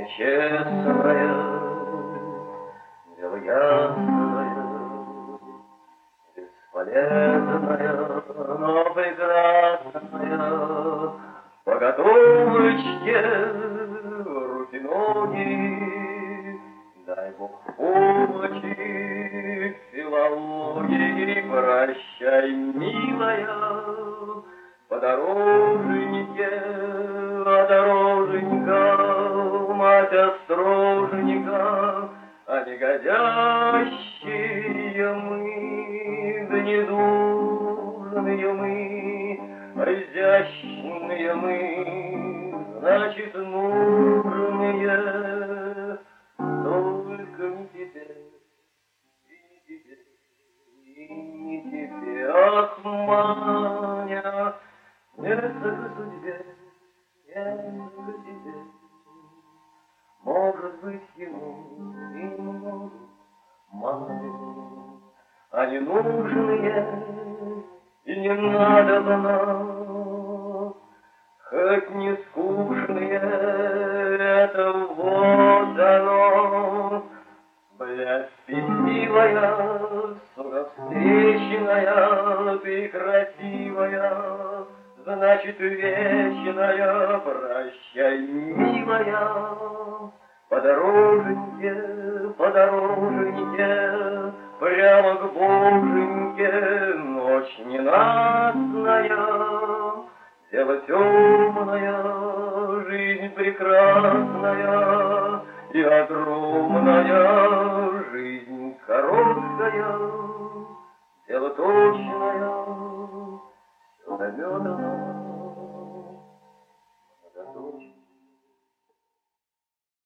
Нечестное, дело ясное, бесполезное, но прекрасное. По готовочке руки-ноги, дай Бог помощи, филологии, прощай, милая, подорожнике, дороженька, мать острожника, а негодящие мы, да недурные мы, а изящные мы, значит, нурные, только не тебе, и не тебе, и не тебе, ах, Маня, несколько судьбе, несколько тебе, может быть, ему и могут мало, а ненужные и не надо нам, хоть не скучные, это вот оно, благоспесивая, скоровстреченная, ты красивая, значит, вечная, прощай, милая, подороженьке, подороженьке, прямо к Боженьке, ночь ненастная, дело темное, жизнь прекрасная и огромная, жизнь короткая, дело точное, все наметано.